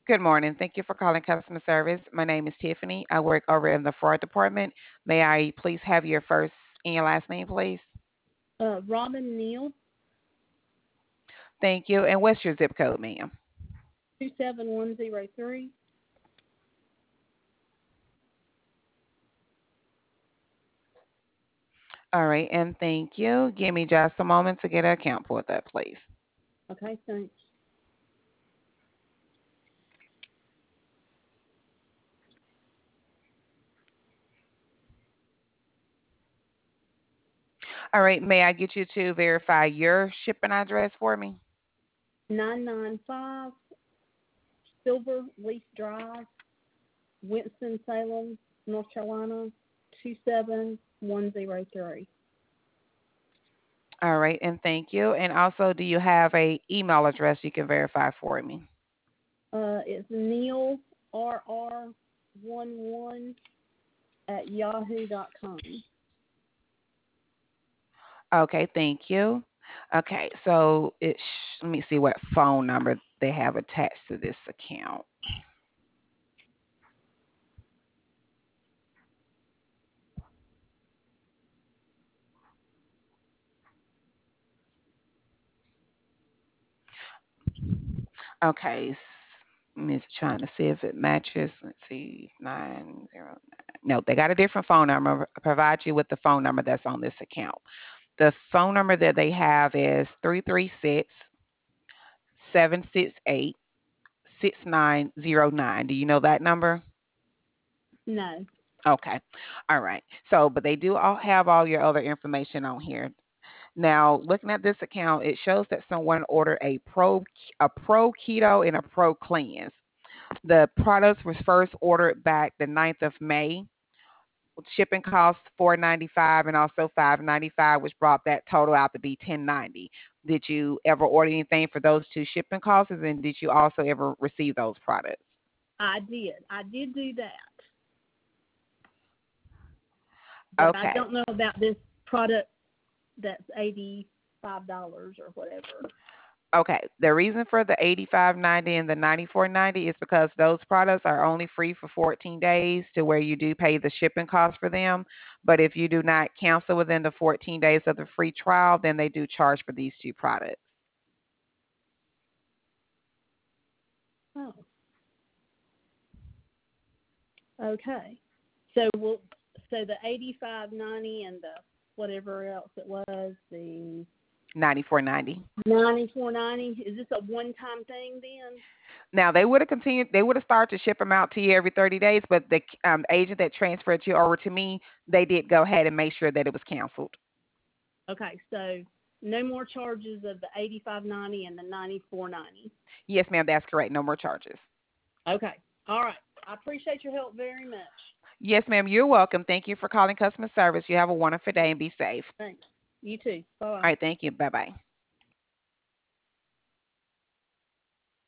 Good morning. Thank you for calling customer service. My name is Tiffany. I work over in the fraud department. May I please have your first and your last name, please? Robin Neal, Thank you. And what's your zip code, ma'am? 27103. All right, and thank you. Give me just a moment to get an account pulled up, please. Okay, thanks. All right, may I get you to verify your shipping address for me? 995 Silver Leaf Drive, Winston-Salem, North Carolina, 27103. All right, and thank you. And also, do you have a email address you can verify for me? It's Neil RR11 at yahoo.com. Okay, thank you. Okay, so let me see what phone number they have attached to this account. Okay, I'm just trying to see if it matches. Let's see, 909. No, they got a different phone number. I provide you with the phone number that's on this account. The phone number that they have is 336-768-6909. Do you know that number? No. Okay. All right. So, but they do all have all your other information on here. Now, looking at this account, it shows that someone ordered a pro keto and a pro cleanse. The products was first ordered back the 9th of May. Shipping costs $4.95 and also $5.95, which brought that total out to be $10.90. Did you ever order anything for those two shipping costs, and did you also ever receive those products? I did. I did do that. But I Okay. don't know about this product that's $85 or whatever. Okay. The reason for the 85.90 and the 94.90 is because those products are only free for 14 days to where you do pay the shipping cost for them. But if you do not cancel within the 14 days of the free trial, then they do charge for these two products. Oh, okay. So the 85.90 and the whatever else it was, the 94.90. 94.90. Is this a one-time thing then? Now they would have continued. They would have started to ship them out to you every 30 days, but the agent that transferred you over to me, they did go ahead and make sure that it was canceled. Okay, so no more charges of the 85.90 and the 94.90. Yes, ma'am, that's correct. No more charges. Okay, all right. I appreciate your help very much. Yes, ma'am, you're welcome. Thank you for calling customer service. You have a wonderful day and be safe. Thanks. You too. Bye. All right, thank you. Bye bye.